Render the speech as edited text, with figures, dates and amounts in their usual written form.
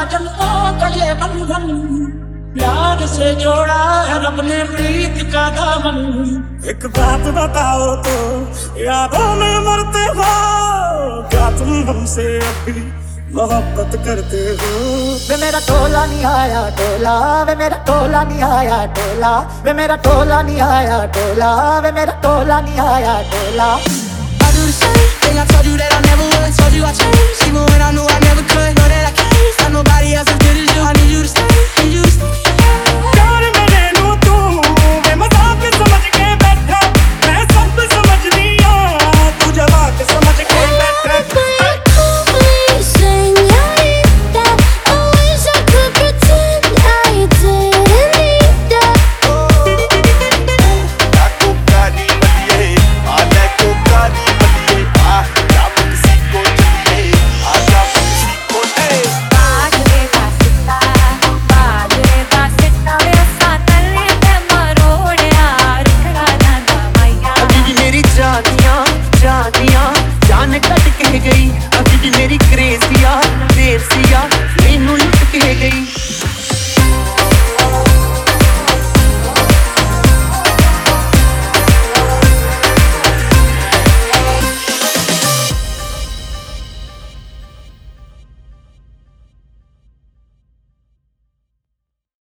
जन्मों का ये बंधन, प्यार से जोड़ा है रब ने प्रीत का दामन। एक बात बताओ तो, यादों में मरते हो क्या तुम हमसे अभी मोहब्बत करते हो? वे मेरा टोला नहीं आया टोला, वे मेरा टोला नहीं आया टोला, वे मेरा टोला नहीं आया टोला, वे मेरा टोला नहीं आया टोला। I do the same thing I told you that I never would. Told you I changed, even when I knew I never could. Know that I can't find nobody else as good as you. I need you to stay, need you